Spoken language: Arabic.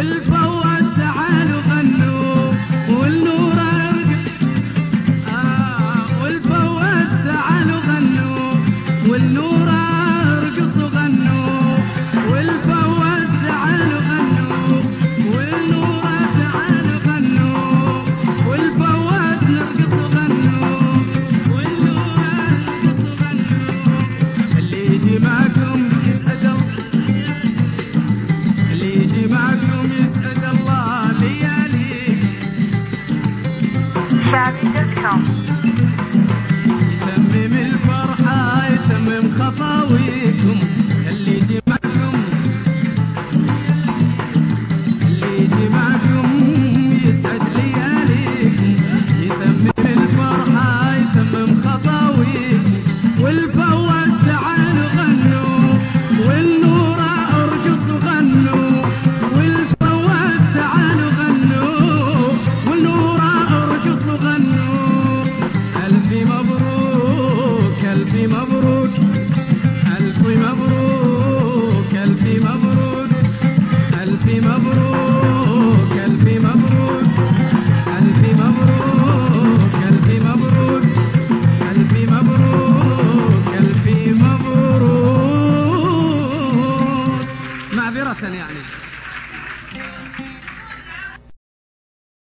والفواز تعالوا غنوا والنور والفواز تعالوا غنوا والنور ارقصوا غنوا والفواز تعالوا غنوا والنور تعالوا غنوا والفواز نرقصوا غنوا والنور ارقصوا غنوا. اللي يجي معكم يسعد اللي يجي معكم يسعد الله ليالي. Shadi.com. يتمم الفرحة يتمم خطاويكم. اللي يجي معكم اللي يجي معكم يسعد لياليكم. يتمم الفرحة يتمم خطاويكم والفواز تعالوا غنوا والنور ارقصوا غنوا والفواز تعالوا غنوا والنور ارقصوا غنوا. ألف مبروك ألف مبروك ألف مبروك ألف مبروك ألف مبروك ألف مبروك ألف مبروك ألف مبروك ألف مبروك ألف مبروك. معذرة يعني.